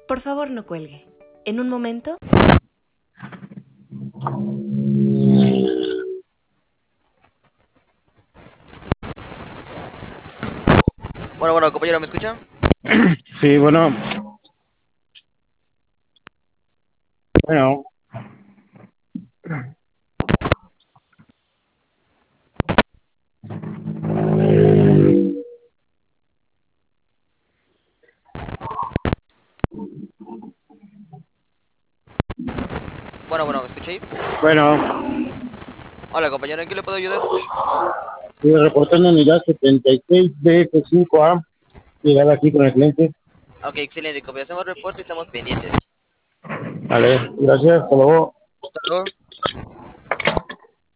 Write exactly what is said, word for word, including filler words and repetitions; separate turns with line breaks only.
Por favor, no cuelgue. En un momento...
Bueno, bueno, compañero, ¿me escucha?
Sí, bueno, bueno,
Bueno, bueno, ¿me escucha ahí?
bueno,
Hola, compañero, ¿en qué le puedo ayudar?
estoy reportando unidad setenta y seis B F cinco A, llegada aquí con el cliente.
Ok, excelente, compañero, hacemos reporte y estamos pendientes.
Vale, gracias, hasta luego.
Hasta luego.